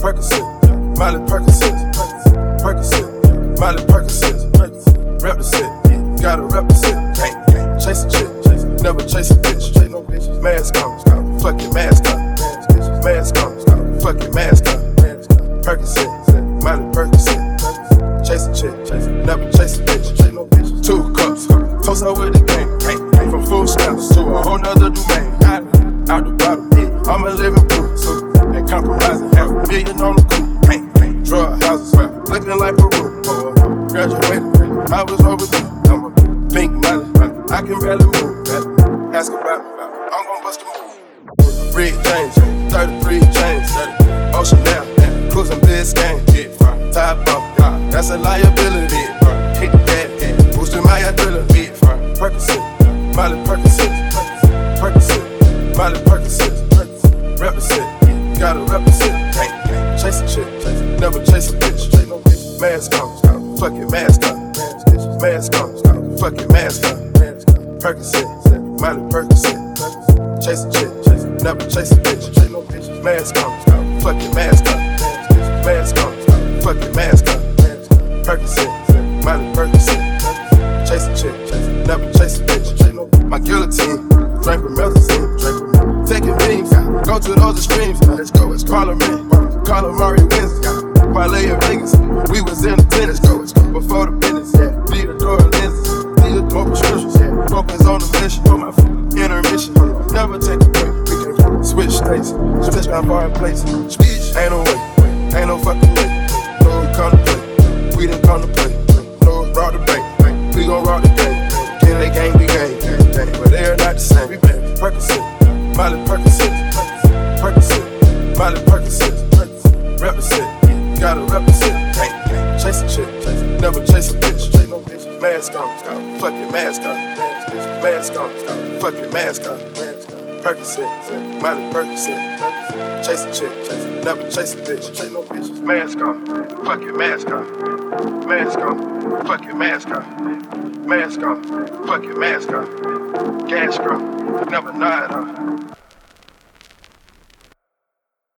Percocet, Miley Percocet, Percocet, Miley Percocet, represent, gotta represent, chase a chick, never chase a bitch, mask on, fucking mask on, mask on, fucking mask on, Percocet, Miley Percocet, chase a chick, never chase a bitch, 2 cups, toast out with the game, from food stamps to a whole nother domain, out the bottom, I'm a living proof, so ain't compromising, $500,000 on the coupe, drug houses, looking like Peru, graduated, I was overdue, I'm a pink Miley, I can barely move, ask about me, I'm gon' bust a move, Red James, 33 chains, Ocean now, cruising Biscayne, top off, that's a liability, hit the gas, boosting my adrenaline, Percocet, Miley Percocet, Percocet, Miley Percocet, represent, gotta represent, chase a chick, never chase a bitch, mask on, fucking mask on, mask on, fucking mask on, Percocet, Miley Percocet, chase a chick, never chase a bitch, mask on, fucking mask on, mask on, fucking mask on, Percocet, Miley Percocet, chase a chick, never chase a bitch, my guillotine, drink with methazine, taking beams, go to those extremes, let's go, it's Parliament, Calamari wins, parlay in Vegas, we was in the tennis, go, before the business, Theodore lenses, Theodore prescriptions, focus on the mission, on my intermission, never take a break, we can switch states, switch my foreign place, ain't no way, ain't no fucking way, no contemplate, we didn't contemplate, no raw debate, we gon' raw the game, can they gang be gang, but they're not the same, we been Percocet, Miley Percocet, Percocet, Miley Percocet, represent, gotta represent, chase a chick, never chase a bitch, mask on, fucking mask on, mask on, fucking mask on, Percocet, Miley Percocet, chase a chick, never chase a bitch, mask on, fucking mask on, mask on, fucking mask on, mask on, fucking mask on, gas girl, never nod on.